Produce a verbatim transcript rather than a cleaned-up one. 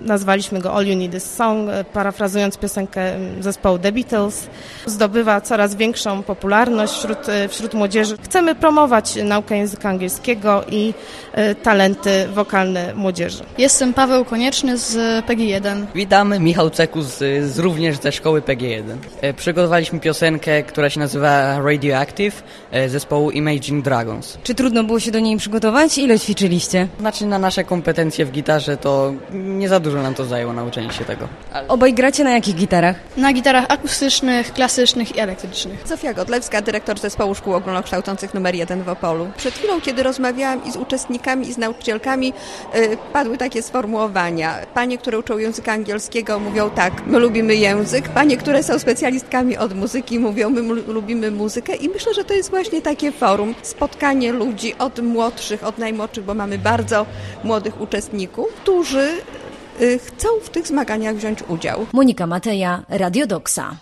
nazwaliśmy go All You Need Is Song, parafrazując piosenkę zespołu The Beatles. Zdobywa coraz większą popularność wśród, wśród młodzieży. Chcemy promować naukę języka angielskiego i talenty wokalne młodzieży. Jestem Paweł Konieczny z P G jeden. Witam, Michał Cekus z, z również ze szkoły P G jeden. Przygotowaliśmy piosenkę, która się nazywa Radioactive zespołu Imagine Dragons. Czy trudno było się do niej przygotować? Ile ćwiczyliście? Znaczy na nasze kompetencje w gitarze to nie za dużo nam to zajęło nauczenie się tego. Ale... Obaj gracie na jakich gitarach? Na gitarach akustycznych, klasycznych i elektrycznych. Zofia Godlewska, dyrektor Zespołu Szkół Ogólnokształcących numer jeden w Opolu. Przed chwilą, kiedy rozmawiałam i z uczestnikami, i z nauczycielkami, yy, padły takie sformułowania. Panie, które uczą języka angielskiego, mówią tak, my lubimy język. Panie, które są specjalistkami od muzyki, mówią, my m- lubimy muzykę. I myślę, że to jest właśnie takie forum, spotkanie ludzi od młodszych, od najmłodszych, bo mamy bardzo młodych uczestników, którzy yy, chcą w tych zmaganiach wziąć udział. Monika Mateja, Radio Doksa.